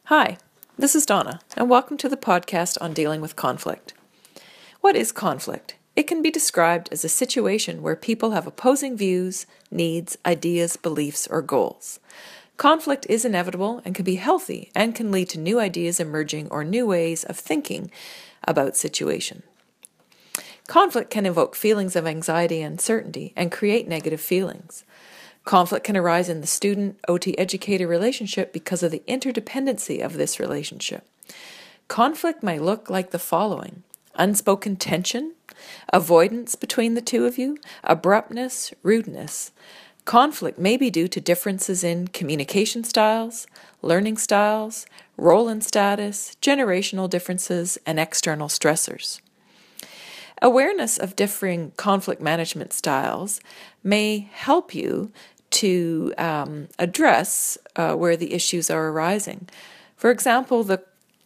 Hi, this is Donna, and welcome to the podcast on dealing with conflict. What is conflict? It can be described as a situation where people have opposing views, needs, ideas, beliefs, or goals. Conflict is inevitable and can be healthy and can lead to new ideas emerging or new ways of thinking about situation. Conflict can evoke feelings of anxiety and uncertainty and create negative feelings. Conflict can arise in the student-OT-educator relationship because of the interdependency of this relationship. Conflict may look like the following: unspoken tension, avoidance between the two of you, abruptness, rudeness. Conflict may be due to differences in communication styles, learning styles, role and status, generational differences, and external stressors. Awareness of differing conflict management styles may help you to address where the issues are arising. For example, the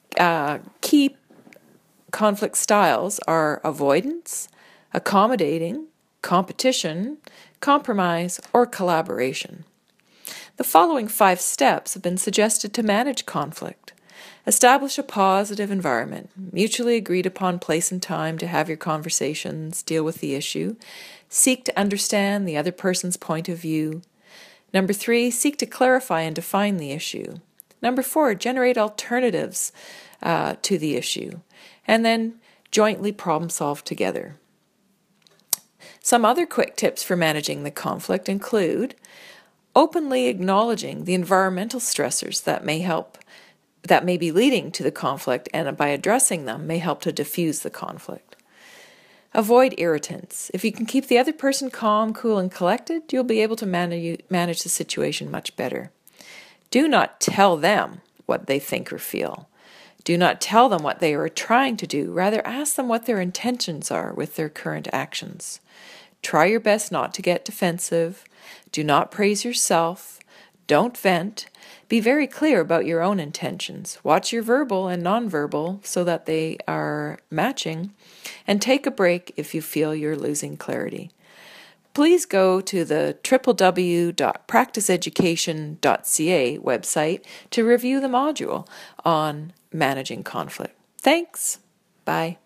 key conflict styles are avoidance, accommodating, competition, compromise, or collaboration. The following 5 steps have been suggested to manage conflict. Establish a positive environment. Mutually agreed upon place and time to have your conversations, deal with the issue. Seek to understand the other person's point of view. Number 3, seek to clarify and define the issue. Number 4, generate alternatives to the issue. And then jointly problem solve together. Some other quick tips for managing the conflict include openly acknowledging the environmental stressors that may be leading to the conflict, and by addressing them may help to diffuse the conflict. Avoid irritants. If you can keep the other person calm, cool, and collected, you'll be able to manage the situation much better. Do not tell them what they think or feel. Do not tell them what they are trying to do. Rather, ask them what their intentions are with their current actions. Try your best not to get defensive. Do not praise yourself. Don't vent. Be very clear about your own intentions. Watch your verbal and nonverbal so that they are matching, and take a break if you feel you're losing clarity. Please go to the www.practiceeducation.ca website to review the module on managing conflict. Thanks. Bye.